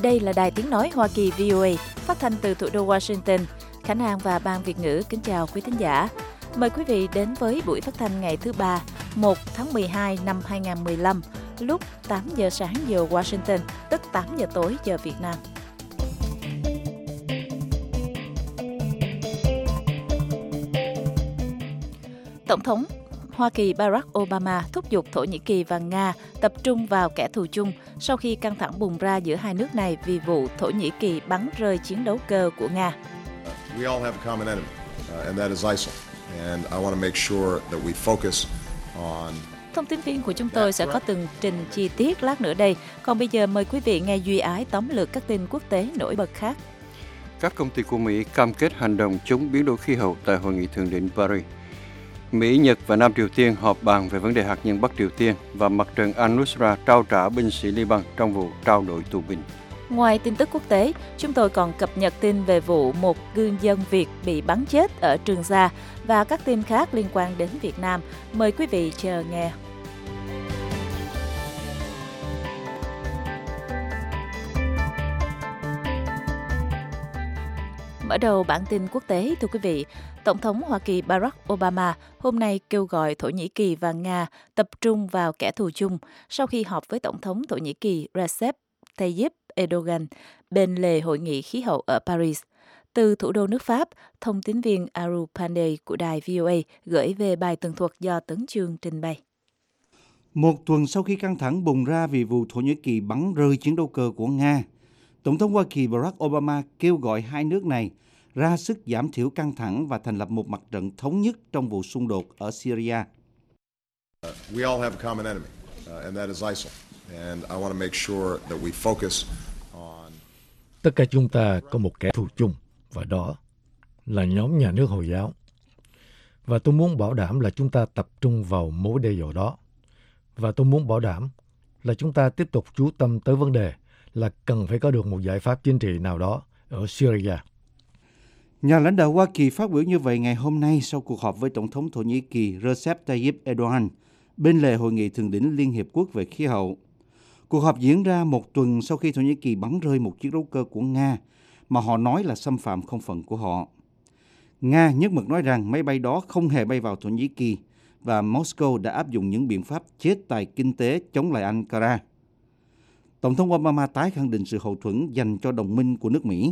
Đây là Đài Tiếng Nói Hoa Kỳ VOA, phát thanh từ thủ đô Washington. Khánh An và Ban Việt ngữ kính chào quý thính giả. Mời quý vị đến với buổi phát thanh ngày thứ Ba, 1 tháng 12 năm 2015, lúc 8 giờ sáng giờ Washington, tức 8 giờ tối giờ Việt Nam. Tổng thống Hoa Kỳ Barack Obama thúc giục Thổ Nhĩ Kỳ và Nga tập trung vào kẻ thù chung sau khi căng thẳng bùng ra giữa hai nước này vì vụ Thổ Nhĩ Kỳ bắn rơi chiến đấu cơ của Nga. We all have a common enemy, and that is ISIL. And I want to make sure that we focus on. Thông tin viên của chúng tôi sẽ có từng trình chi tiết lát nữa đây. Còn bây giờ mời quý vị nghe Duy Ái tóm lược các tin quốc tế nổi bật khác. Các công ty của Mỹ cam kết hành động chống biến đổi khí hậu tại hội nghị thượng đỉnh Paris. Mỹ, Nhật và Nam Triều Tiên họp bàn về vấn đề hạt nhân Bắc Triều Tiên và mặt trận Al-Nusra trao trả binh sĩ Liban trong vụ trao đổi tù binh. Ngoài tin tức quốc tế, chúng tôi còn cập nhật tin về vụ một cư dân Việt bị bắn chết ở Trường Sa và các tin khác liên quan đến Việt Nam. Mời quý vị chờ nghe. Mở đầu bản tin quốc tế, thưa quý vị, Tổng thống Hoa Kỳ Barack Obama hôm nay kêu gọi Thổ Nhĩ Kỳ và Nga tập trung vào kẻ thù chung sau khi họp với Tổng thống Thổ Nhĩ Kỳ Recep Tayyip Erdogan bên lề hội nghị khí hậu ở Paris. Từ thủ đô nước Pháp, thông tín viên Aru Pandey của đài VOA gửi về bài tường thuật do Tấn Chương trình bày. Một tuần sau khi căng thẳng bùng ra vì vụ Thổ Nhĩ Kỳ bắn rơi chiến đấu cơ của Nga, Tổng thống Hoa Kỳ Barack Obama kêu gọi hai nước này ra sức giảm thiểu căng thẳng và thành lập một mặt trận thống nhất trong vụ xung đột ở Syria. We all have a common enemy, and that is ISIL. And I want to make sure that we focus on. Tất cả chúng ta có một kẻ thù chung, và đó là nhóm nhà nước Hồi giáo. Và tôi muốn bảo đảm là chúng ta tập trung vào mối đe dọa đó. Và tôi muốn bảo đảm là chúng ta tiếp tục chú tâm tới vấn đề là cần phải có được một giải pháp chính trị nào đó ở Syria. Nhà lãnh đạo Hoa Kỳ phát biểu như vậy ngày hôm nay sau cuộc họp với Tổng thống Thổ Nhĩ Kỳ Recep Tayyip Erdogan bên lề hội nghị thượng đỉnh Liên Hiệp Quốc về khí hậu. Cuộc họp diễn ra một tuần sau khi Thổ Nhĩ Kỳ bắn rơi một chiến đấu cơ của Nga mà họ nói là xâm phạm không phận của họ. Nga nhất mực nói rằng máy bay đó không hề bay vào Thổ Nhĩ Kỳ và Moscow đã áp dụng những biện pháp chế tài kinh tế chống lại Ankara. Tổng thống Obama tái khẳng định sự hậu thuẫn dành cho đồng minh của nước Mỹ.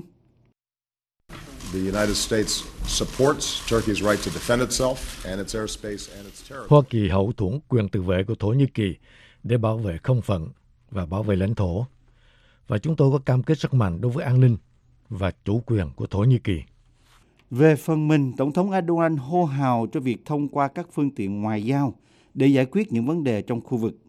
The United States supports Turkey's right to defend itself and its airspace and its territory. Hoa Kỳ hậu thuẫn quyền tự vệ của Thổ Nhĩ Kỳ để bảo vệ không phận và bảo vệ lãnh thổ. Và chúng tôi có cam kết rất mạnh đối với an ninh và chủ quyền của Thổ Nhĩ Kỳ. Về phần mình, Tổng thống Erdogan hô hào cho việc thông qua các phương tiện ngoại giao để giải quyết những vấn đề trong khu vực.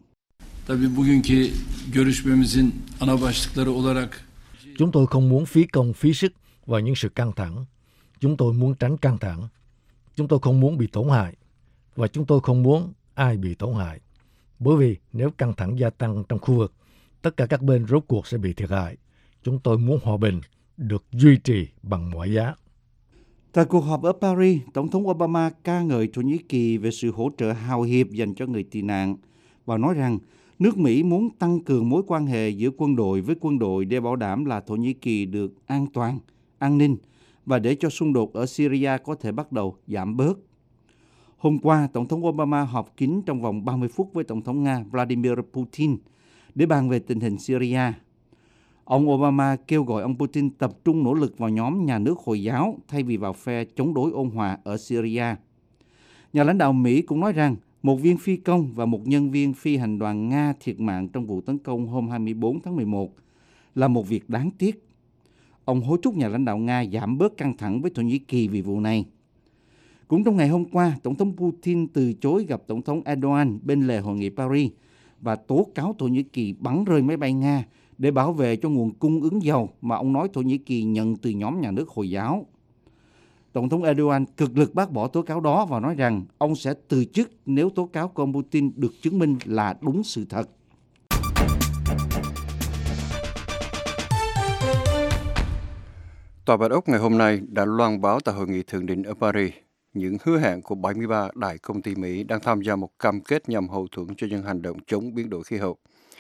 Chúng tôi không muốn phí công phí sức vào những sự căng thẳng. Chúng tôi muốn tránh căng thẳng. Chúng tôi không muốn bị tổn hại. Và chúng tôi không muốn ai bị tổn hại. Bởi vì nếu căng thẳng gia tăng trong khu vực, tất cả các bên rốt cuộc sẽ bị thiệt hại. Chúng tôi muốn hòa bình được duy trì bằng mọi giá. Tại cuộc họp ở Paris, Tổng thống Obama ca ngợi Thổ Nhĩ Kỳ về sự hỗ trợ hào hiệp dành cho người tị nạn và nói rằng nước Mỹ muốn tăng cường mối quan hệ giữa quân đội với quân đội để bảo đảm là Thổ Nhĩ Kỳ được an toàn, an ninh và để cho xung đột ở Syria có thể bắt đầu giảm bớt. Hôm qua, Tổng thống Obama họp kín trong vòng 30 phút với Tổng thống Nga Vladimir Putin để bàn về tình hình Syria. Ông Obama kêu gọi ông Putin tập trung nỗ lực vào nhóm nhà nước Hồi giáo thay vì vào phe chống đối ôn hòa ở Syria. Nhà lãnh đạo Mỹ cũng nói rằng một viên phi công và một nhân viên phi hành đoàn Nga thiệt mạng trong vụ tấn công hôm 24 tháng 11 là một việc đáng tiếc. Ông hối thúc nhà lãnh đạo Nga giảm bớt căng thẳng với Thổ Nhĩ Kỳ vì vụ này. Cũng trong ngày hôm qua, Tổng thống Putin từ chối gặp Tổng thống Erdogan bên lề hội nghị Paris và tố cáo Thổ Nhĩ Kỳ bắn rơi máy bay Nga để bảo vệ cho nguồn cung ứng dầu mà ông nói Thổ Nhĩ Kỳ nhận từ nhóm nhà nước Hồi giáo. Tổng thống Erdogan cực lực bác bỏ tố cáo đó và nói rằng ông sẽ từ chức nếu tố cáo của ông Putin được chứng minh là đúng sự thật. Tòa Bạch Ốc ngày hôm nay đã loan báo tại hội nghị thượng đỉnh ở Paris những hứa hẹn của 73 đại công ty Mỹ đang tham gia một cam kết nhằm hậu thuẫn cho những hành động chống biến đổi khí hậu.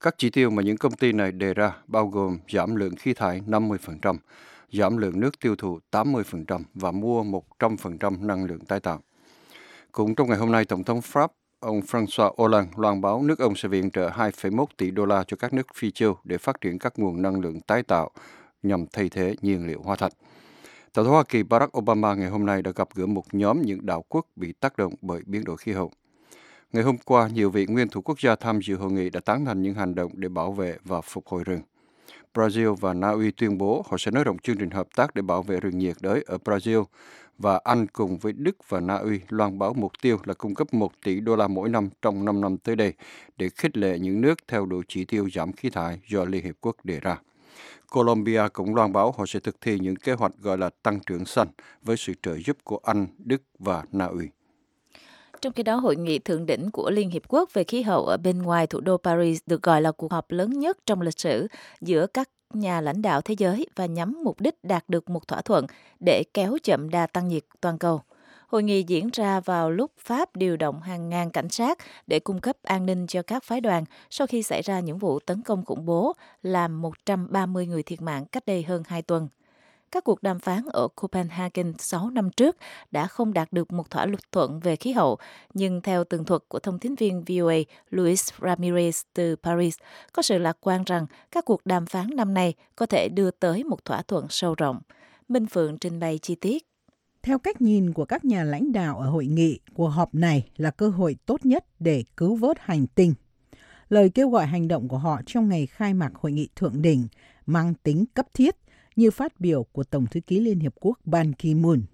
Các chỉ tiêu mà những công ty này đề ra bao gồm giảm lượng khí thải 50%, giảm lượng nước tiêu thụ 80% và mua 100% năng lượng tái tạo. Cũng trong ngày hôm nay, Tổng thống Pháp, ông François Hollande loan báo nước ông sẽ viện trợ 2,1 tỷ đô la cho các nước Phi châu để phát triển các nguồn năng lượng tái tạo nhằm thay thế nhiên liệu hóa thạch. Tổng thống Hoa Kỳ Barack Obama ngày hôm nay đã gặp gỡ một nhóm những đảo quốc bị tác động bởi biến đổi khí hậu. Ngày hôm qua, nhiều vị nguyên thủ quốc gia tham dự hội nghị đã tán thành những hành động để bảo vệ và phục hồi rừng. Brazil và Na Uy tuyên bố họ sẽ nới rộng chương trình hợp tác để bảo vệ rừng nhiệt đới ở Brazil, và Anh cùng với Đức và Na Uy loan báo mục tiêu là cung cấp 1 tỷ đô la mỗi năm trong 5 năm tới đây để khích lệ những nước theo đuổi chỉ tiêu giảm khí thải do Liên Hiệp Quốc đề ra. Colombia cũng loan báo họ sẽ thực thi những kế hoạch gọi là tăng trưởng xanh với sự trợ giúp của Anh, Đức và Na Uy. Trong khi đó, hội nghị thượng đỉnh của Liên Hiệp Quốc về khí hậu ở bên ngoài thủ đô Paris được gọi là cuộc họp lớn nhất trong lịch sử giữa các nhà lãnh đạo thế giới và nhắm mục đích đạt được một thỏa thuận để kéo chậm đà tăng nhiệt toàn cầu. Hội nghị diễn ra vào lúc Pháp điều động hàng ngàn cảnh sát để cung cấp an ninh cho các phái đoàn sau khi xảy ra những vụ tấn công khủng bố làm 130 người thiệt mạng cách đây hơn 2 tuần. Các cuộc đàm phán ở Copenhagen 6 năm trước đã không đạt được một thỏa thuận về khí hậu, nhưng theo tường thuật của thông tín viên VOA Luis Ramirez từ Paris, có sự lạc quan rằng các cuộc đàm phán năm nay có thể đưa tới một thỏa thuận sâu rộng. Minh Phượng trình bày chi tiết. Theo cách nhìn của các nhà lãnh đạo ở hội nghị, cuộc họp này là cơ hội tốt nhất để cứu vớt hành tinh. Lời kêu gọi hành động của họ trong ngày khai mạc hội nghị thượng đỉnh mang tính cấp thiết, như phát biểu của Tổng thư ký Liên Hiệp Quốc Ban Ki-moon.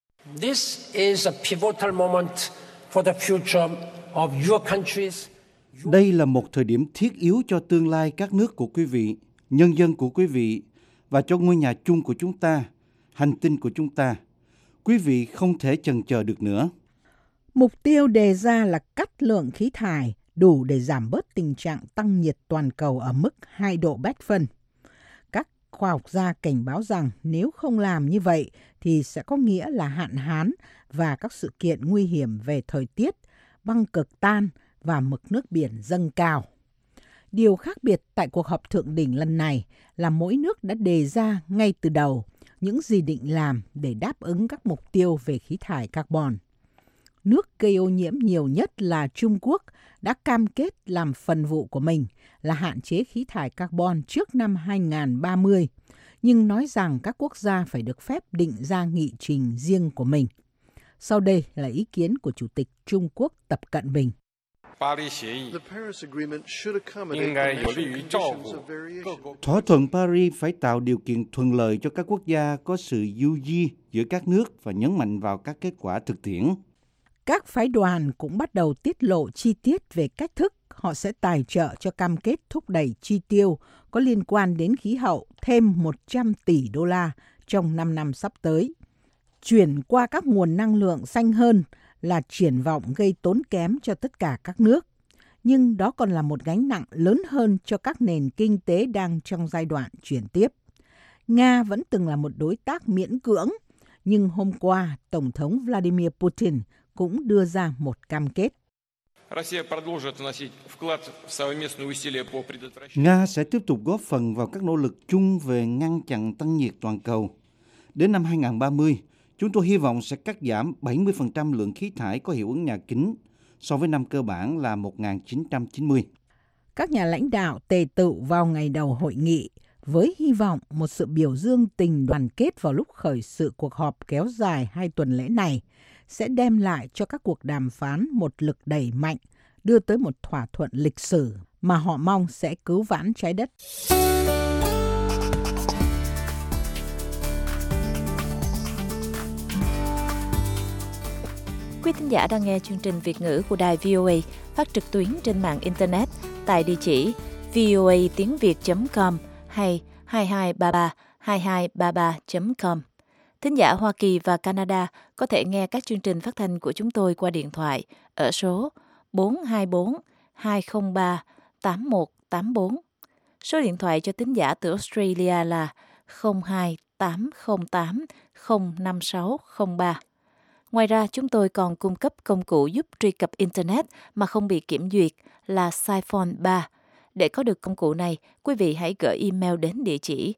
This is a pivotal moment for the future of your countries. Đây là một thời điểm thiết yếu cho tương lai các nước của quý vị, nhân dân của quý vị và cho ngôi nhà chung của chúng ta, hành tinh của chúng ta. Quý vị không thể chần chờ được nữa. Mục tiêu đề ra là cắt lượng khí thải đủ để giảm bớt tình trạng tăng nhiệt toàn cầu ở mức 2 độ Béc phân. Các khoa học gia cảnh báo rằng nếu không làm như vậy thì sẽ có nghĩa là hạn hán và các sự kiện nguy hiểm về thời tiết, băng cực tan và mực nước biển dâng cao. Điều khác biệt tại cuộc họp thượng đỉnh lần này là mỗi nước đã đề ra ngay từ đầu những gì định làm để đáp ứng các mục tiêu về khí thải carbon. Nước gây ô nhiễm nhiều nhất là Trung Quốc đã cam kết làm phần vụ của mình là hạn chế khí thải carbon trước năm 2030, nhưng nói rằng các quốc gia phải được phép định ra nghị trình riêng của mình. Sau đây là ý kiến của Chủ tịch Trung Quốc Tập Cận Bình. Thỏa thuận Paris phải tạo điều kiện thuận lợi cho các quốc gia có sự du di giữa các nước và nhấn mạnh vào các kết quả thực tiễn. Các phái đoàn cũng bắt đầu tiết lộ chi tiết về cách thức họ sẽ tài trợ cho cam kết thúc đẩy chi tiêu có liên quan đến khí hậu thêm 100 tỷ đô la trong 5 năm sắp tới. Chuyển qua các nguồn năng lượng xanh hơn là triển vọng gây tốn kém cho tất cả các nước. Nhưng đó còn là một gánh nặng lớn hơn cho các nền kinh tế đang trong giai đoạn chuyển tiếp. Nga vẫn từng là một đối tác miễn cưỡng, nhưng hôm qua Tổng thống Vladimir Putin cũng đưa ra một cam kết. Nga sẽ tiếp tục góp phần vào các nỗ lực chung về ngăn chặn tăng nhiệt toàn cầu. Đến năm 2030, chúng tôi hy vọng sẽ cắt giảm 70% lượng khí thải có hiệu ứng nhà kính so với năm cơ bản là 1990. Các nhà lãnh đạo tề tựu vào ngày đầu hội nghị với hy vọng một sự biểu dương tình đoàn kết vào lúc khởi sự cuộc họp kéo dài 2 tuần lễ này sẽ đem lại cho các cuộc đàm phán một lực đẩy mạnh, đưa tới một thỏa thuận lịch sử mà họ mong sẽ cứu vãn trái đất. Quý thính giả đang nghe chương trình Việt ngữ của đài VOA phát trực tuyến trên mạng Internet tại địa chỉ voatiengviet.com hay 22332233.com. Thính giả Hoa Kỳ và Canada có thể nghe các chương trình phát thanh của chúng tôi qua điện thoại ở số 424 203 8184. Số điện thoại cho thính giả từ Australia là 02808 05603. Ngoài ra, chúng tôi còn cung cấp công cụ giúp truy cập Internet mà không bị kiểm duyệt là Siphon 3 Để có được công cụ này, quý vị hãy gửi email đến địa chỉ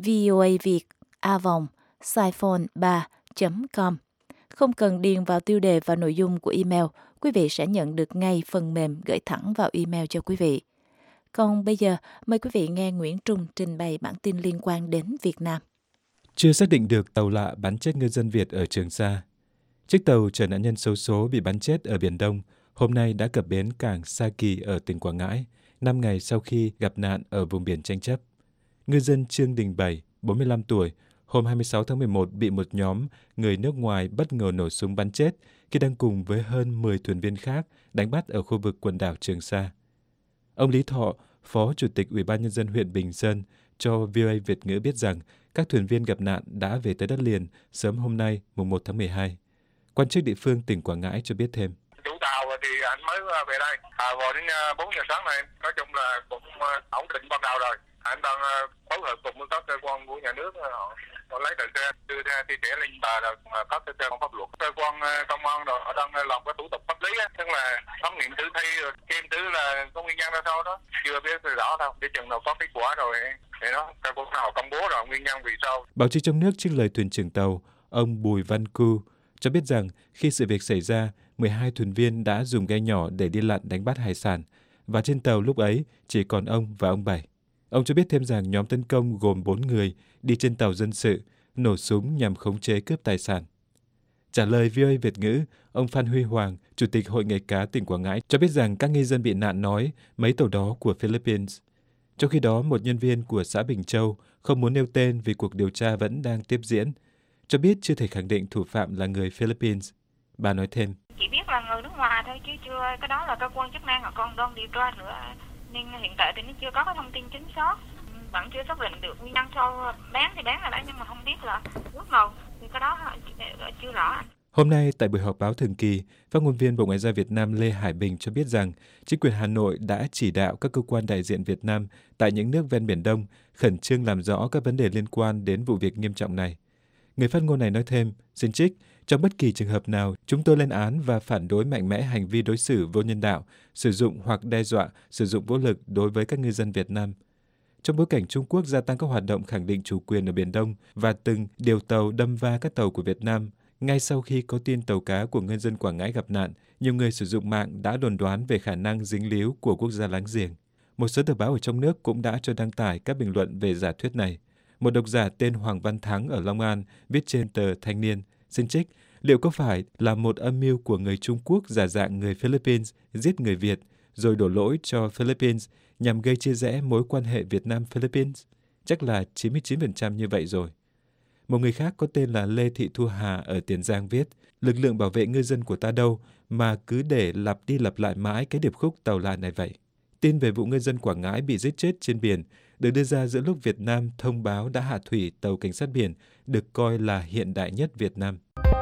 voaviet@saiphone3.com. Không cần điền vào tiêu đề và nội dung của email, quý vị sẽ nhận được ngay phần mềm gửi thẳng vào email cho quý vị. Còn bây giờ, mời quý vị nghe Nguyễn Trung trình bày bản tin liên quan đến Việt Nam. Chưa xác định được tàu lạ bắn chết ngư dân Việt ở Trường Sa. Chiếc tàu chở nạn nhân xấu số bị bắn chết ở Biển Đông hôm nay đã cập bến cảng Sa Kỳ ở tỉnh Quảng Ngãi, 5 ngày sau khi gặp nạn ở vùng biển tranh chấp. Ngư dân Trương Đình Bảy, 45 tuổi, hôm 26 tháng 11 bị một nhóm người nước ngoài bất ngờ nổ súng bắn chết khi đang cùng với hơn 10 thuyền viên khác đánh bắt ở khu vực quần đảo Trường Sa. Ông Lý Thọ, Phó Chủ tịch Ủy ban Nhân dân huyện Bình Sơn, cho VOA Việt ngữ biết rằng các thuyền viên gặp nạn đã về tới đất liền sớm hôm nay, mùng 1 tháng 12. Quan chức địa phương tỉnh Quảng Ngãi cho biết thêm. Chủ tàu thì anh mới về đây, vào đến 4 giờ sáng này, nói chung là cũng ổn định ban đầu rồi. Anh đang phối hợp cùng với các cơ quan của nhà nước, họ lấy tờ xe đưa ra thi thể lên bờ rồi các cơ quan pháp luật, cơ quan công an rồi họ đang làm cái thủ tục pháp lý, tức là khám nghiệm tử thi rồi xem thử là có nguyên nhân ra sao đó, chưa biết rõ đâu, để chừng nào có kết quả rồi thì nó cơ quan nào công bố rồi nguyên nhân vì sao. Báo chí trong nước trích lời thuyền trưởng tàu, ông Bùi Văn Cư, cho biết rằng khi sự việc xảy ra, 12 thuyền viên đã dùng ghe nhỏ để đi lặn đánh bắt hải sản, và trên tàu lúc ấy chỉ còn ông và ông Bảy. Ông cho biết thêm rằng nhóm tấn công gồm 4 người đi trên tàu dân sự, nổ súng nhằm khống chế cướp tài sản. Trả lời VOA Việt ngữ, ông Phan Huy Hoàng, Chủ tịch Hội nghề cá tỉnh Quảng Ngãi, cho biết rằng các ngư dân bị nạn nói mấy tàu đó của Philippines. Trong khi đó, một nhân viên của xã Bình Châu không muốn nêu tên vì cuộc điều tra vẫn đang tiếp diễn, cho biết chưa thể khẳng định thủ phạm là người Philippines. Bà nói thêm. Chỉ biết là người nước ngoài thôi chứ chưa, cái đó là cơ quan chức năng họ còn đang điều tra nữa. Nên hiện tại thì nó chưa có cái thông tin chính xác, vẫn chưa xác định được nguyên nhân sao bán thì bán là đã, nhưng mà không biết là lúc nào thì cái đó chưa rõ. Hôm nay tại buổi họp báo thường kỳ, phát ngôn viên Bộ Ngoại giao Việt Nam Lê Hải Bình cho biết rằng chính quyền Hà Nội đã chỉ đạo các cơ quan đại diện Việt Nam tại những nước ven Biển Đông khẩn trương làm rõ các vấn đề liên quan đến vụ việc nghiêm trọng này. Người phát ngôn này nói thêm, xin trích, trong bất kỳ trường hợp nào, chúng tôi lên án và phản đối mạnh mẽ hành vi đối xử vô nhân đạo, sử dụng hoặc đe dọa sử dụng vũ lực đối với các ngư dân Việt Nam. Trong bối cảnh Trung Quốc gia tăng các hoạt động khẳng định chủ quyền ở Biển Đông và từng điều tàu đâm va các tàu của Việt Nam, ngay sau khi có tin tàu cá của ngư dân Quảng Ngãi gặp nạn, nhiều người sử dụng mạng đã đồn đoán về khả năng dính líu của quốc gia láng giềng. Một số tờ báo ở trong nước cũng đã cho đăng tải các bình luận về giả thuyết này. Một độc giả tên Hoàng Văn Thắng ở Long An viết trên tờ Thanh Niên, xin trích, liệu có phải là một âm mưu của người Trung Quốc giả dạng người Philippines giết người Việt, rồi đổ lỗi cho Philippines nhằm gây chia rẽ mối quan hệ Việt Nam-Philippines? Chắc là 99% như vậy rồi. Một người khác có tên là Lê Thị Thu Hà ở Tiền Giang viết, lực lượng bảo vệ ngư dân của ta đâu mà cứ để lặp đi lặp lại mãi cái điệp khúc tàu lạ này vậy. Tin về vụ ngư dân Quảng Ngãi bị giết chết trên biển được đưa ra giữa lúc Việt Nam thông báo đã hạ thủy tàu cảnh sát biển được coi là hiện đại nhất Việt Nam.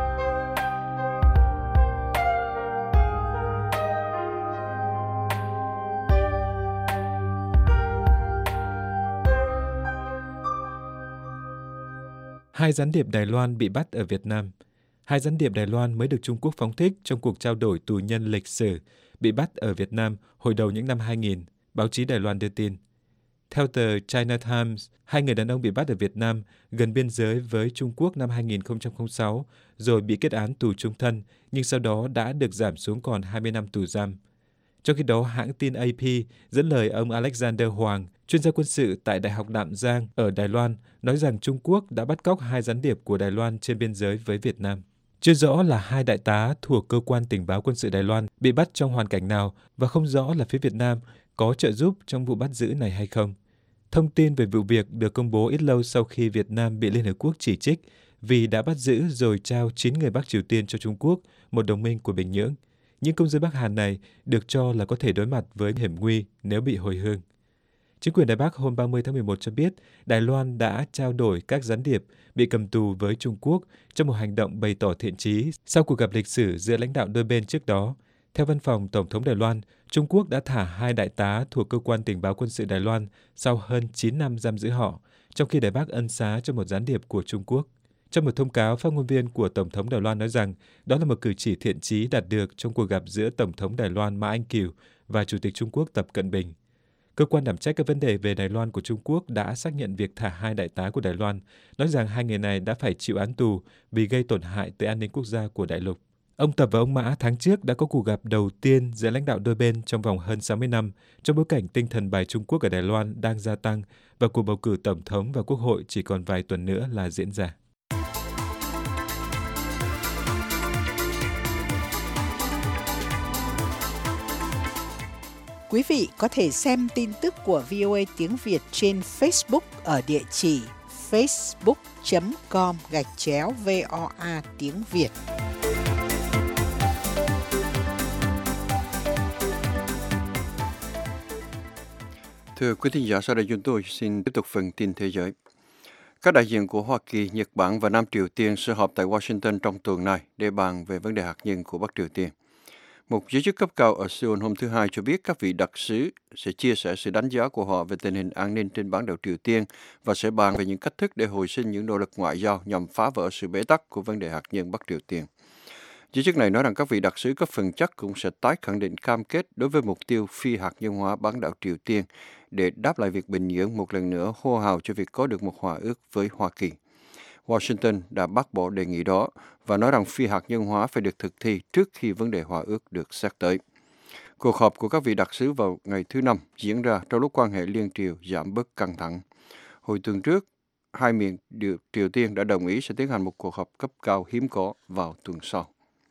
Hai gián điệp Đài Loan bị bắt ở Việt Nam. Hai gián điệp Đài Loan mới được Trung Quốc phóng thích trong cuộc trao đổi tù nhân lịch sử, bị bắt ở Việt Nam hồi đầu những năm 2000, báo chí Đài Loan đưa tin. Theo tờ China Times, hai người đàn ông bị bắt ở Việt Nam gần biên giới với Trung Quốc năm 2006, rồi bị kết án tù chung thân, nhưng sau đó đã được giảm xuống còn 20 năm tù giam. Trong khi đó, hãng tin AP dẫn lời ông Alexander Hoàng, chuyên gia quân sự tại Đại học Nam Giang ở Đài Loan, nói rằng Trung Quốc đã bắt cóc hai gián điệp của Đài Loan trên biên giới với Việt Nam. Chưa rõ là hai đại tá thuộc Cơ quan Tình báo Quân sự Đài Loan bị bắt trong hoàn cảnh nào và không rõ là phía Việt Nam có trợ giúp trong vụ bắt giữ này hay không. Thông tin về vụ việc được công bố ít lâu sau khi Việt Nam bị Liên Hợp Quốc chỉ trích vì đã bắt giữ rồi trao 9 người Bắc Triều Tiên cho Trung Quốc, một đồng minh của Bình Nhưỡng. Những công dân Bắc Hàn này được cho là có thể đối mặt với hiểm nguy nếu bị hồi hương. Chính quyền Đài Bắc hôm 30 tháng 11 cho biết Đài Loan đã trao đổi các gián điệp bị cầm tù với Trung Quốc trong một hành động bày tỏ thiện chí sau cuộc gặp lịch sử giữa lãnh đạo đôi bên trước đó. Theo văn phòng Tổng thống Đài Loan, Trung Quốc đã thả hai đại tá thuộc Cơ quan Tình báo Quân sự Đài Loan sau hơn 9 năm giam giữ họ, trong khi Đài Bắc ân xá cho một gián điệp của Trung Quốc. Trong một thông cáo, phát ngôn viên của Tổng thống Đài Loan nói rằng đó là một cử chỉ thiện chí đạt được trong cuộc gặp giữa Tổng thống Đài Loan Mã Anh Kiều và Chủ tịch Trung Quốc Tập Cận Bình. Cơ quan đảm trách các vấn đề về Đài Loan của Trung Quốc đã xác nhận việc thả 2 đại tá của Đài Loan, nói rằng 2 người này đã phải chịu án tù vì gây tổn hại tới an ninh quốc gia của đại lục. Ông Tập và ông Mã tháng trước đã có cuộc gặp đầu tiên giữa lãnh đạo đôi bên trong vòng hơn 60 năm, trong bối cảnh tinh thần bài Trung Quốc ở Đài Loan đang gia tăng và cuộc bầu cử tổng thống và quốc hội chỉ còn vài tuần nữa là diễn ra. Quý vị có thể xem tin tức của VOA tiếng Việt trên Facebook ở địa chỉ facebook.com/VOA tiếng Việt. Thưa quý thính giả, sau đây chúng tôi xin tiếp tục phần tin thế giới. Các đại diện của Hoa Kỳ, Nhật Bản và Nam Triều Tiên sẽ họp tại Washington trong tuần này để bàn về vấn đề hạt nhân của Bắc Triều Tiên. Một giới chức cấp cao ở Seoul hôm thứ Hai cho biết các vị đặc sứ sẽ chia sẻ sự đánh giá của họ về tình hình an ninh trên bán đảo Triều Tiên và sẽ bàn về những cách thức để hồi sinh những nỗ lực ngoại giao nhằm phá vỡ sự bế tắc của vấn đề hạt nhân Bắc Triều Tiên. Giới chức này nói rằng các vị đặc sứ có phần chắc cũng sẽ tái khẳng định cam kết đối với mục tiêu phi hạt nhân hóa bán đảo Triều Tiên để đáp lại việc Bình Nhưỡng một lần nữa hô hào cho việc có được một hòa ước với Hoa Kỳ. Washington đã bác bỏ đề nghị đó và nói rằng phi hạt nhân hóa phải được thực thi trước khi vấn đề hòa ước được xét tới. Cuộc họp của các vị đặc sứ vào ngày thứ Năm diễn ra trong lúc quan hệ liên triều giảm bớt căng thẳng. Hồi tuần trước, hai miền Triều Tiên đã đồng ý sẽ tiến hành một cuộc họp cấp cao hiếm có vào tuần sau.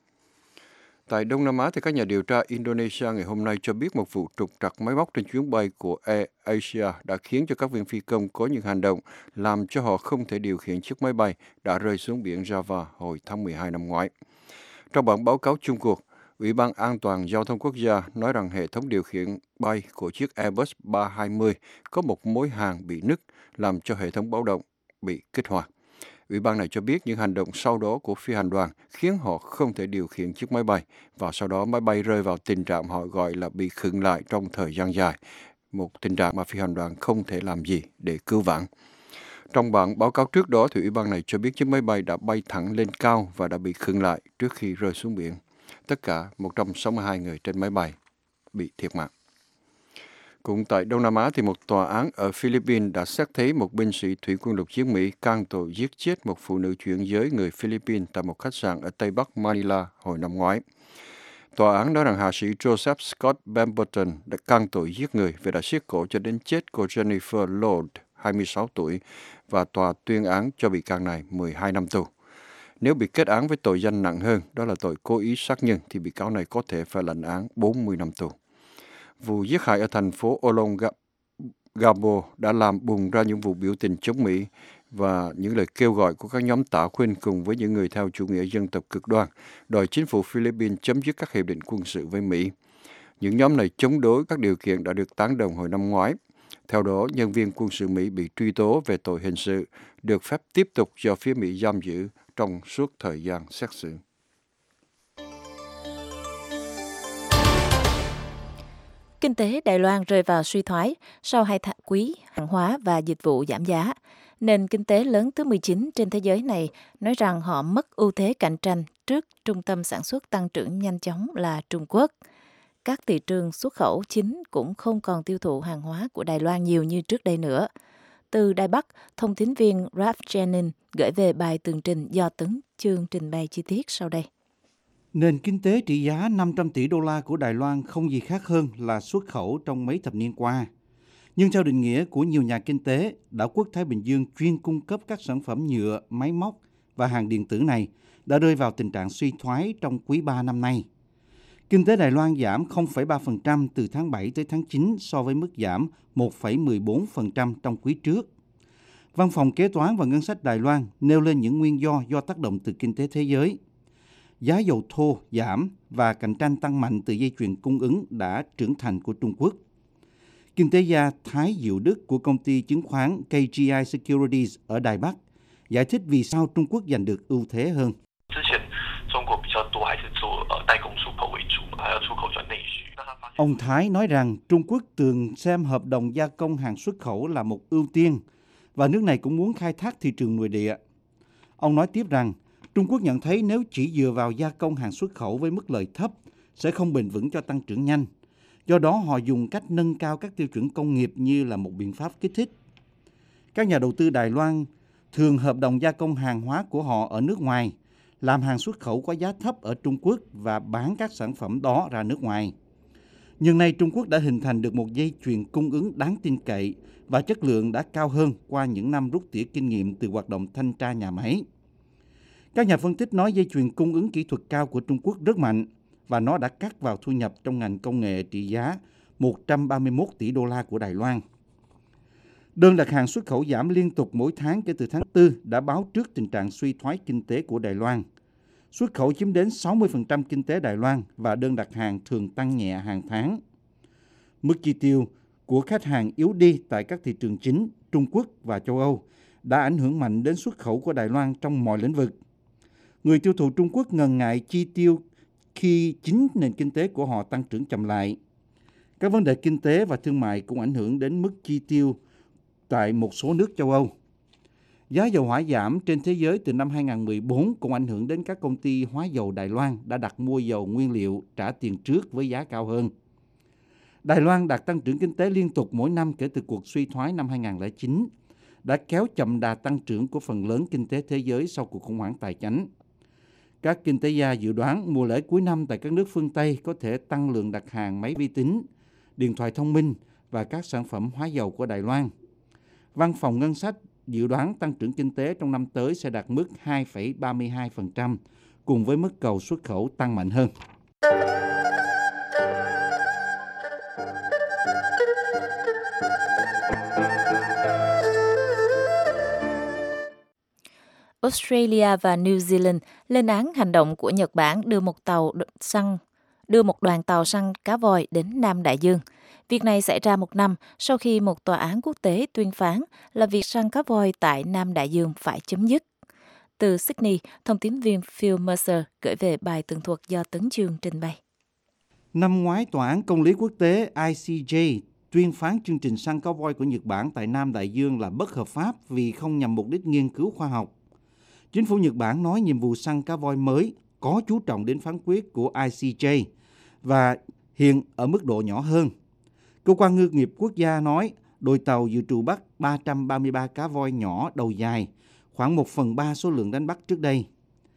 Tại Đông Nam Á, thì các nhà điều tra Indonesia ngày hôm nay cho biết một vụ trục trặc máy móc trên chuyến bay của Air Asia đã khiến cho các viên phi công có những hành động làm cho họ không thể điều khiển chiếc máy bay đã rơi xuống biển Java hồi tháng 12 năm ngoái. Trong bản báo cáo chung cuộc, Ủy ban An toàn Giao thông Quốc gia nói rằng hệ thống điều khiển bay của chiếc Airbus 320 có một mối hàn bị nứt, làm cho hệ thống báo động bị kích hoạt. Ủy ban này cho biết những hành động sau đó của phi hành đoàn khiến họ không thể điều khiển chiếc máy bay và sau đó máy bay rơi vào tình trạng họ gọi là bị khựng lại trong thời gian dài, một tình trạng mà phi hành đoàn không thể làm gì để cứu vãn. Trong bản báo cáo trước đó, thì Ủy ban này cho biết chiếc máy bay đã bay thẳng lên cao và đã bị khựng lại trước khi rơi xuống biển. Tất cả 162 người trên máy bay bị thiệt mạng. Cũng tại Đông Nam Á, thì một tòa án ở Philippines đã xét thấy một binh sĩ thủy quân lục chiến Mỹ can tội giết chết một phụ nữ chuyển giới người Philippines tại một khách sạn ở Tây Bắc Manila hồi năm ngoái. Tòa án nói rằng hạ sĩ Joseph Scott Pemberton đã can tội giết người vì đã siết cổ cho đến chết cô Jennifer Lord, 26 tuổi, và tòa tuyên án cho bị can này 12 năm tù. Nếu bị kết án với tội danh nặng hơn, đó là tội cố ý sát nhân, thì bị cáo này có thể phải lãnh án 40 năm tù. Vụ giết hại ở thành phố Olongapo đã làm bùng ra những vụ biểu tình chống Mỹ và những lời kêu gọi của các nhóm tả khuynh cùng với những người theo chủ nghĩa dân tộc cực đoan, đòi chính phủ Philippines chấm dứt các hiệp định quân sự với Mỹ. Những nhóm này chống đối các điều kiện đã được tán đồng hồi năm ngoái. Theo đó, nhân viên quân sự Mỹ bị truy tố về tội hình sự, được phép tiếp tục do phía Mỹ giam giữ trong suốt thời gian xét xử. Kinh tế Đài Loan rơi vào suy thoái sau 2 quý hàng hóa và dịch vụ giảm giá. Nền kinh tế lớn thứ 19 trên thế giới này nói rằng họ mất ưu thế cạnh tranh trước trung tâm sản xuất tăng trưởng nhanh chóng là Trung Quốc. Các thị trường xuất khẩu chính cũng không còn tiêu thụ hàng hóa của Đài Loan nhiều như trước đây nữa. Từ Đài Bắc, thông tín viên Ralph Jennings gửi về bài tường trình do Tấn Chương trình bày chi tiết sau đây. Nền kinh tế trị giá 500 tỷ đô la của Đài Loan không gì khác hơn là xuất khẩu trong mấy thập niên qua. Nhưng theo định nghĩa của nhiều nhà kinh tế, đảo quốc Thái Bình Dương chuyên cung cấp các sản phẩm nhựa, máy móc và hàng điện tử này đã rơi vào tình trạng suy thoái trong quý 3 năm nay. Kinh tế Đài Loan giảm 0,3% từ tháng 7 tới tháng 9 so với mức giảm 1,14% trong quý trước. Văn phòng Kế toán và Ngân sách Đài Loan nêu lên những nguyên do tác động từ kinh tế thế giới. Giá dầu thô giảm và cạnh tranh tăng mạnh từ dây chuyền cung ứng đã trưởng thành của Trung Quốc. Kinh tế gia Thái Diệu Đức của công ty chứng khoán KGI Securities ở Đài Bắc giải thích vì sao Trung Quốc giành được ưu thế hơn. Ông Thái nói rằng Trung Quốc thường xem hợp đồng gia công hàng xuất khẩu là một ưu tiên và nước này cũng muốn khai thác thị trường nội địa. Ông nói tiếp rằng Trung Quốc nhận thấy nếu chỉ dựa vào gia công hàng xuất khẩu với mức lợi thấp sẽ không bền vững cho tăng trưởng nhanh. Do đó họ dùng cách nâng cao các tiêu chuẩn công nghiệp như là một biện pháp kích thích. Các nhà đầu tư Đài Loan thường hợp đồng gia công hàng hóa của họ ở nước ngoài, làm hàng xuất khẩu có giá thấp ở Trung Quốc và bán các sản phẩm đó ra nước ngoài. Nhưng nay Trung Quốc đã hình thành được một dây chuyền cung ứng đáng tin cậy và chất lượng đã cao hơn qua những năm rút tỉa kinh nghiệm từ hoạt động thanh tra nhà máy. Các nhà phân tích nói dây chuyền cung ứng kỹ thuật cao của Trung Quốc rất mạnh và nó đã cắt vào thu nhập trong ngành công nghệ trị giá 131 tỷ đô la của Đài Loan. Đơn đặt hàng xuất khẩu giảm liên tục mỗi tháng kể từ tháng 4 đã báo trước tình trạng suy thoái kinh tế của Đài Loan. Xuất khẩu chiếm đến 60% kinh tế Đài Loan và đơn đặt hàng thường tăng nhẹ hàng tháng. Mức chi tiêu của khách hàng yếu đi tại các thị trường chính, Trung Quốc và châu Âu đã ảnh hưởng mạnh đến xuất khẩu của Đài Loan trong mọi lĩnh vực. Người tiêu thụ Trung Quốc ngần ngại chi tiêu khi chính nền kinh tế của họ tăng trưởng chậm lại. Các vấn đề kinh tế và thương mại cũng ảnh hưởng đến mức chi tiêu tại một số nước châu Âu. Giá dầu hỏa giảm trên thế giới từ năm 2014 cũng ảnh hưởng đến các công ty hóa dầu Đài Loan đã đặt mua dầu nguyên liệu trả tiền trước với giá cao hơn. Đài Loan đạt tăng trưởng kinh tế liên tục mỗi năm kể từ cuộc suy thoái năm 2009, đã kéo chậm đà tăng trưởng của phần lớn kinh tế thế giới sau cuộc khủng hoảng tài chánh. Các kinh tế gia dự đoán mùa lễ cuối năm tại các nước phương Tây có thể tăng lượng đặt hàng máy vi tính, điện thoại thông minh và các sản phẩm hóa dầu của Đài Loan. Văn phòng Ngân sách dự đoán tăng trưởng kinh tế trong năm tới sẽ đạt mức 2,32%, cùng với mức cầu xuất khẩu tăng mạnh hơn. Australia và New Zealand lên án hành động của Nhật Bản đưa một đoàn tàu săn cá voi đến Nam Đại Dương. Việc này xảy ra một năm sau khi một tòa án quốc tế tuyên phán là việc săn cá voi tại Nam Đại Dương phải chấm dứt. Từ Sydney, thông tín viên Phil Mercer gửi về bài tường thuật do Tấn Chương trình bày. Năm ngoái, Tòa án Công lý Quốc tế ICJ tuyên phán chương trình săn cá voi của Nhật Bản tại Nam Đại Dương là bất hợp pháp vì không nhằm mục đích nghiên cứu khoa học. Chính phủ Nhật Bản nói nhiệm vụ săn cá voi mới có chú trọng đến phán quyết của ICJ và hiện ở mức độ nhỏ hơn. Cơ quan ngư nghiệp quốc gia nói đội tàu dự trù bắt 333 cá voi nhỏ đầu dài, khoảng 1/3 số lượng đánh bắt trước đây.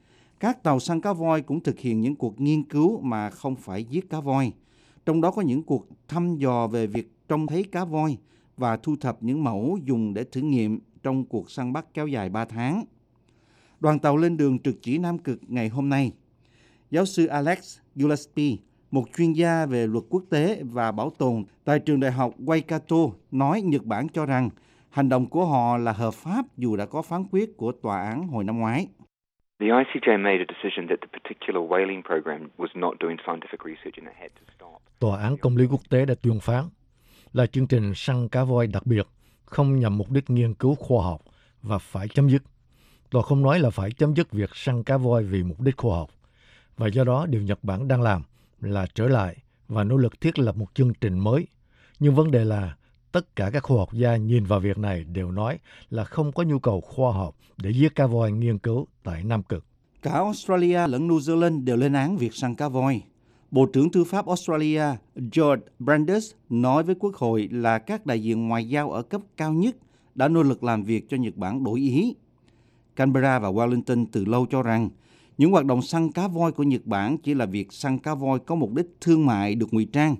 Các tàu săn cá voi cũng thực hiện những cuộc nghiên cứu mà không phải giết cá voi, trong đó có những cuộc thăm dò về việc trông thấy cá voi và thu thập những mẫu dùng để thử nghiệm trong cuộc săn bắt kéo dài 3 tháng. Đoàn tàu lên đường trực chỉ Nam Cực ngày hôm nay. Giáo sư Alex Gillespie, một chuyên gia về luật quốc tế và bảo tồn tại trường đại học Waikato, nói Nhật Bản cho rằng hành động của họ là hợp pháp dù đã có phán quyết của tòa án hồi năm ngoái. The ICJ made a decision that the particular whaling program was not doing scientific research and it had to stop. Tòa án Công lý Quốc tế đã tuyên phán là chương trình săn cá voi đặc biệt không nhằm mục đích nghiên cứu khoa học và phải chấm dứt. Tòa không nói là phải chấm dứt việc săn cá voi vì mục đích khoa học. Và do đó điều Nhật Bản đang làm là trở lại và nỗ lực thiết lập một chương trình mới. Nhưng vấn đề là tất cả các khoa học gia nhìn vào việc này đều nói là không có nhu cầu khoa học để giết cá voi nghiên cứu tại Nam Cực. Cả Australia lẫn New Zealand đều lên án việc săn cá voi. Bộ trưởng Tư pháp Australia George Brandis nói với Quốc hội là các đại diện ngoại giao ở cấp cao nhất đã nỗ lực làm việc cho Nhật Bản đổi ý. Canberra và Wellington từ lâu cho rằng những hoạt động săn cá voi của Nhật Bản chỉ là việc săn cá voi có mục đích thương mại được ngụy trang.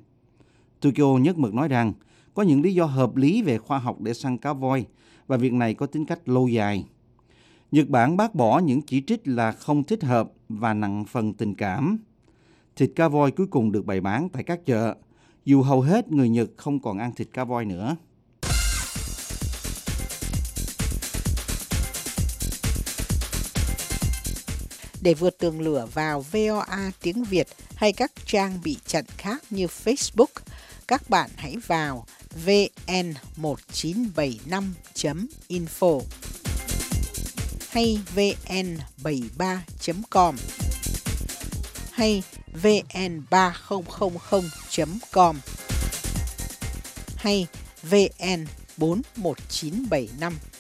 Tokyo nhất mực nói rằng có những lý do hợp lý về khoa học để săn cá voi và việc này có tính cách lâu dài. Nhật Bản bác bỏ những chỉ trích là không thích hợp và nặng phần tình cảm. Thịt cá voi cuối cùng được bày bán tại các chợ, dù hầu hết người Nhật không còn ăn thịt cá voi nữa. Để vượt tường lửa vào VOA tiếng Việt hay các trang bị chặn khác như Facebook, các bạn hãy vào vn1975.info hay vn73.com hay vn3000.com hay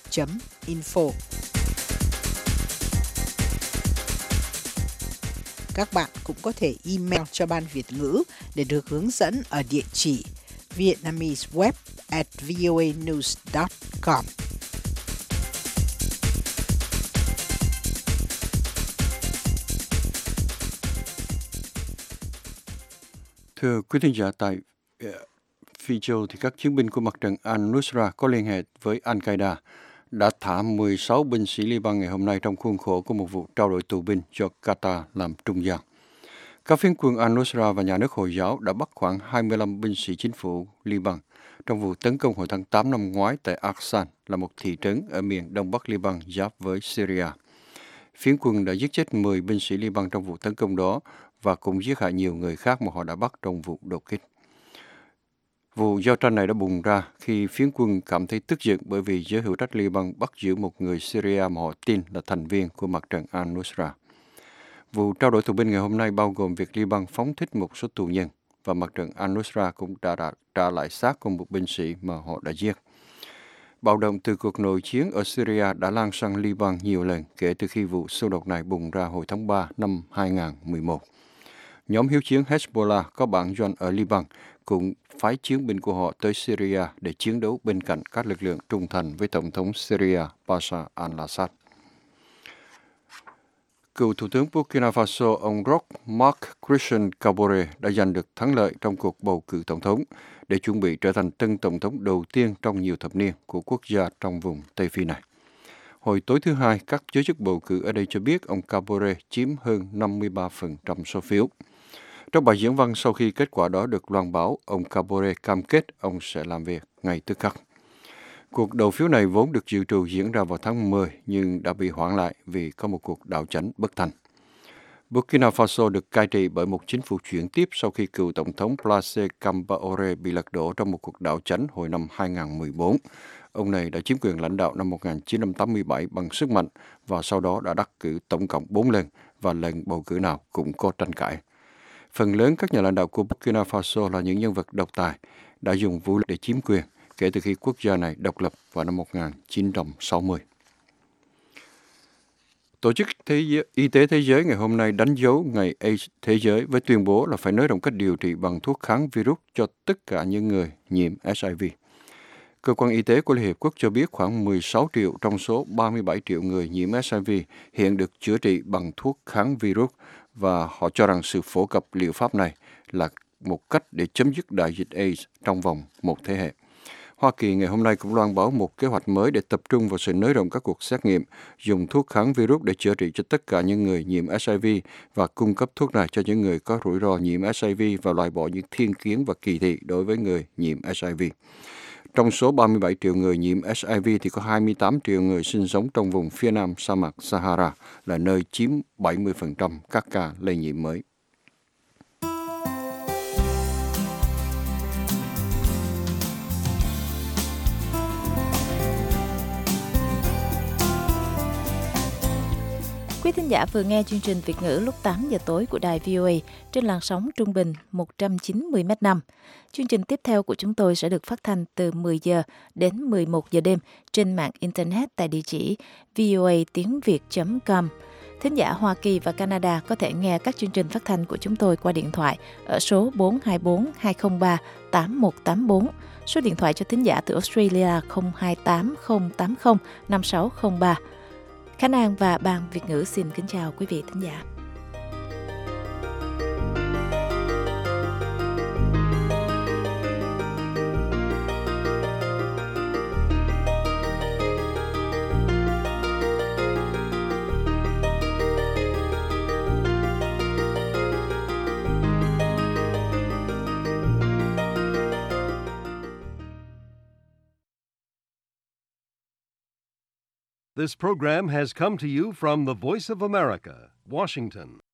vn41975.info. Các bạn cũng có thể email cho Ban Việt ngữ để được hướng dẫn ở địa chỉ vietnameseweb@voanews.com. Thưa quý thính giả, tại Phi Châu thì các chiến binh của mặt trận Al-Nusra có liên hệ với Al-Qaeda đã thả 16 binh sĩ Liban ngày hôm nay trong khuôn khổ của một vụ trao đổi tù binh do Qatar làm trung gian. Các phiến quân Al-Nusra và nhà nước Hồi giáo đã bắt khoảng 25 binh sĩ chính phủ Liban trong vụ tấn công hồi tháng 8 năm ngoái tại Aksan, là một thị trấn ở miền đông bắc Liban giáp với Syria. Phiến quân đã giết chết 10 binh sĩ Liban trong vụ tấn công đó và cũng giết hại nhiều người khác mà họ đã bắt trong vụ đột kích. Vụ giao tranh này đã bùng ra khi phiến quân cảm thấy tức giận bởi vì giới hữu trách Liban bắt giữ một người Syria mà họ tin là thành viên của mặt trận Al-Nusra. Vụ trao đổi tù binh ngày hôm nay bao gồm việc Liban phóng thích một số tù nhân và mặt trận Al-Nusra cũng đã trả lại xác của một binh sĩ mà họ đã giết. Bạo động từ cuộc nội chiến ở Syria đã lan sang Liban nhiều lần kể từ khi vụ xung đột này bùng ra hồi tháng 3 năm 2011. Nhóm hiếu chiến Hezbollah có bản doanh ở Liban cũng phái chiến binh của họ tới Syria để chiến đấu bên cạnh các lực lượng trung thành với Tổng thống Syria Bashar al-Assad. Cựu Thủ tướng Burkina Faso ông Roch Marc Christian Kabore đã giành được thắng lợi trong cuộc bầu cử tổng thống để chuẩn bị trở thành tân tổng thống đầu tiên trong nhiều thập niên của quốc gia trong vùng Tây Phi này. Hồi tối thứ Hai, các giới chức bầu cử ở đây cho biết ông Kabore chiếm hơn 53% số phiếu. Trong bài diễn văn sau khi kết quả đó được loan báo, ông Kabore cam kết ông sẽ làm việc ngay tức khắc. Cuộc đầu phiếu này vốn được dự trù diễn ra vào tháng 10 nhưng đã bị hoãn lại vì có một cuộc đảo chánh bất thành. Burkina Faso được cai trị bởi một chính phủ chuyển tiếp sau khi cựu Tổng thống Blaise Compaoré bị lật đổ trong một cuộc đảo chánh hồi năm 2014. Ông này đã chiếm quyền lãnh đạo năm 1987 bằng sức mạnh và sau đó đã đắc cử tổng cộng 4 lần và lần bầu cử nào cũng có tranh cãi. Phần lớn các nhà lãnh đạo của Burkina Faso là những nhân vật độc tài đã dùng vũ lực để chiếm quyền kể từ khi quốc gia này độc lập vào năm 1960. Tổ chức Y tế Thế giới ngày hôm nay đánh dấu ngày AIDS Thế giới với tuyên bố là phải nới rộng cách điều trị bằng thuốc kháng virus cho tất cả những người nhiễm HIV. Cơ quan y tế của Liên Hiệp Quốc cho biết khoảng 16 triệu trong số 37 triệu người nhiễm HIV hiện được chữa trị bằng thuốc kháng virus và họ cho rằng sự phổ cập liệu pháp này là một cách để chấm dứt đại dịch AIDS trong vòng một thế hệ. Hoa Kỳ ngày hôm nay cũng loan báo một kế hoạch mới để tập trung vào sự nới rộng các cuộc xét nghiệm, dùng thuốc kháng virus để chữa trị cho tất cả những người nhiễm HIV và cung cấp thuốc này cho những người có rủi ro nhiễm HIV và loại bỏ những thiên kiến và kỳ thị đối với người nhiễm HIV. Trong số 37 triệu người nhiễm HIV thì có 28 triệu người sinh sống trong vùng phía nam sa mạc Sahara, là nơi chiếm 70% các ca lây nhiễm mới. Quý thính giả vừa nghe chương trình Việt ngữ lúc 8 giờ tối của đài VOA trên làn sóng trung bình 190 m/5. Chương trình tiếp theo của chúng tôi sẽ được phát thanh từ 10 giờ đến 11 giờ đêm trên mạng Internet tại địa chỉ voatiengviet.com. Thính giả Hoa Kỳ và Canada có thể nghe các chương trình phát thanh của chúng tôi qua điện thoại ở số 424 203 8184, số điện thoại cho thính giả từ Australia 028 080 5603. Khánh An và Ban Việt ngữ xin kính chào quý vị thính giả. This program has come to you from the Voice of America, Washington.